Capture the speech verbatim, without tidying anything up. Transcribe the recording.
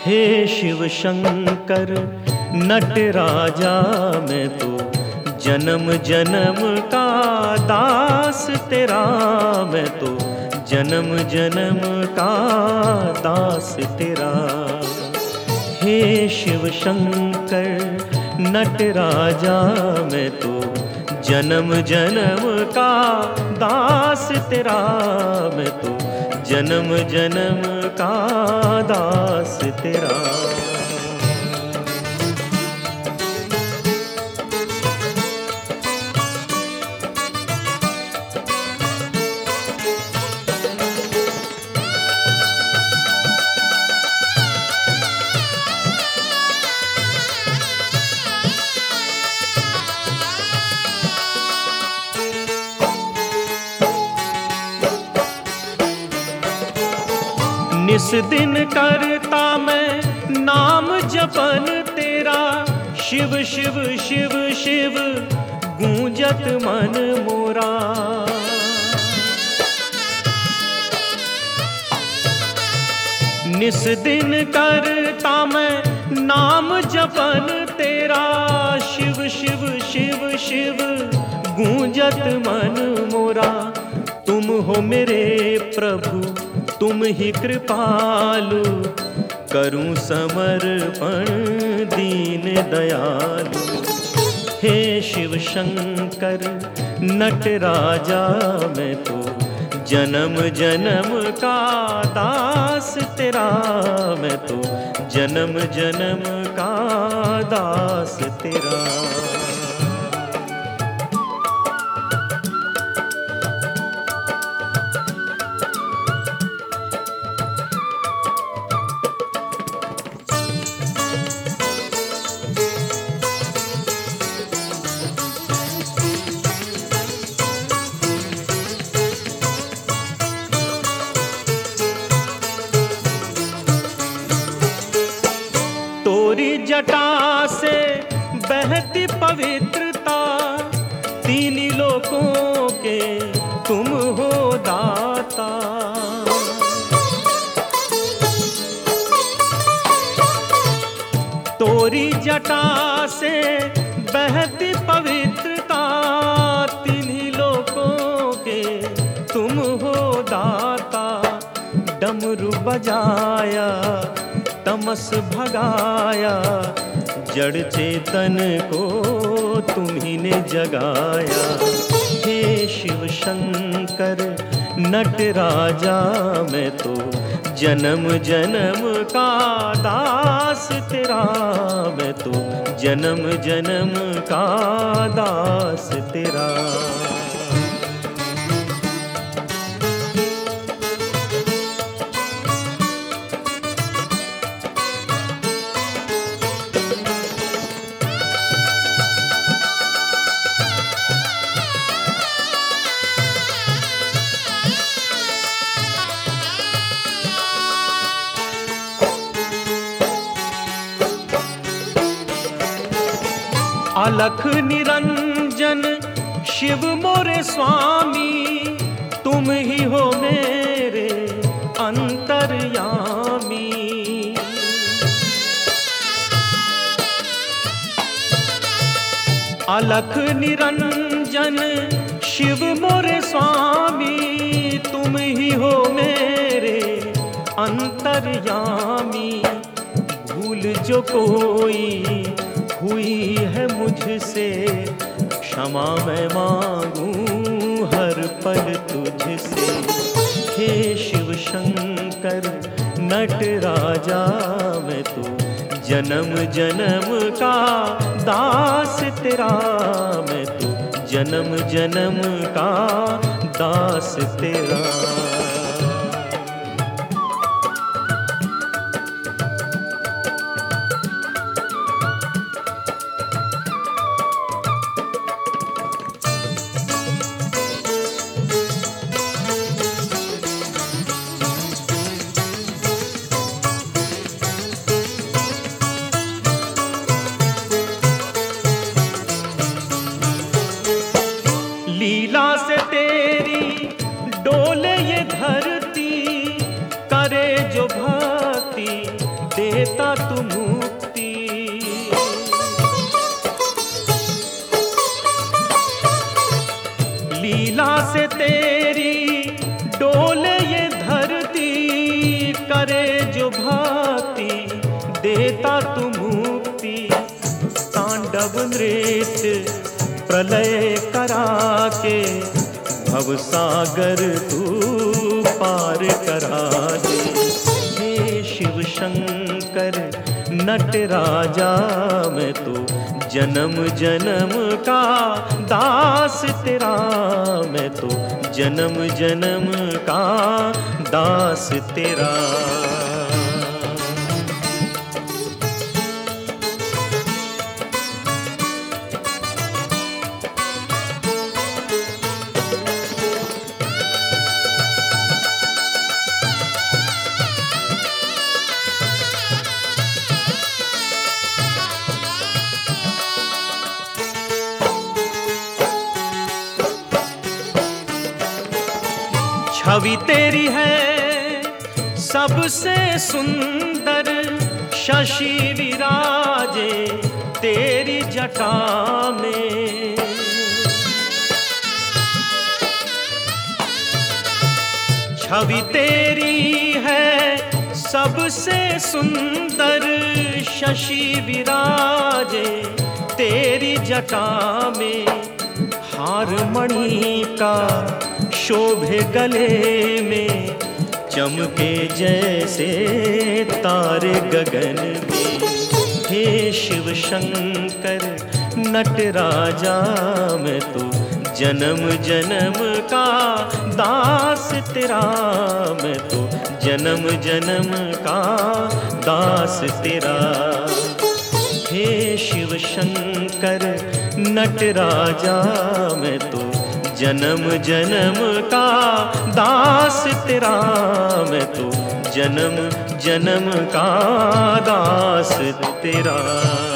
हे शिव शंकर नटराजा, मैं तो जन्म जन्म का दास तेरा, मैं तो जन्म जन्म का दास तेरा। हे शिव शंकर नटराजा, मैं तो जन्म जन्म का दास तेरा, मैं तो जन्म जन्म का दास तेरा। निस दिन करता मैं नाम जपन तेरा, शिव शिव शिव शिव गूंजत मन मोरा। निस दिन करता मैं नाम जपन तेरा, शिव शिव शिव शिव गूंजत मन मोरा। तुम हो मेरे प्रभु तुम ही कृपालु, करूं समर्पण दीन दयालु। हे शिव शंकर नटराजा, मैं तो जन्म जन्म का दास तेरा, मैं तो जन्म जन्म का दास तेरा। तोरी जटा से बहती पवित्रता, तीन लोकों के तुम हो दाता। तोरी जटा से बहती पवित्रता, तीन लोकों के तुम हो दाता। डमरू बजाया तमस भगाया, जड़ चेतन को तुम्ही ने जगाया। हे शिव शंकर नटराजा, मैं तो जन्म जन्म का दास तेरा, मैं तो जन्म जन्म का दास तेरा। अलख निरंजन शिव मोरे स्वामी, तुम ही हो मेरे अंतर्यामी। अलख निरंजन शिव मोरे स्वामी, तुम ही हो मेरे अंतर्यामी। भूल जो कोई हुई है मुझसे, क्षमा मैं मांगूं हर पल तुझसे। हे शिव शंकर नटराजा, मैं तो जन्म जन्म का दास तेरा, मैं तो जन्म जन्म का दास तेरा। लीला से तेरी डोले ये देता तू मुक्ति। लीला से तेरी डोले ये धरती, करे जो भांति देता तू मुक्ति। तांडव नृत्य प्रलय करा के भवसागर तू पार करा दे। हे शिव शंकर नट राजा, मैं तो जन्म जन्म का दास तेरा, मैं तो जन्म जन्म का दास तेरा। छवि तेरी है सबसे सुंदर, शशि विराजे तेरी जटा में। छवि तेरी है सबसे सुंदर, शशि विराजे तेरी जटा में। हार मणि का शोभे गले में, चमके जैसे तारे गगन में। हे शिव शंकर नट राजा, मैं तो जन्म जन्म का दास तेरा, मैं तो जन्म जन्म का दास तेरा। हे शिव शंकर नट राजा, मैं तो जन्म जन्म का दास तेरा, मैं तो जन्म जन्म का दास तेरा।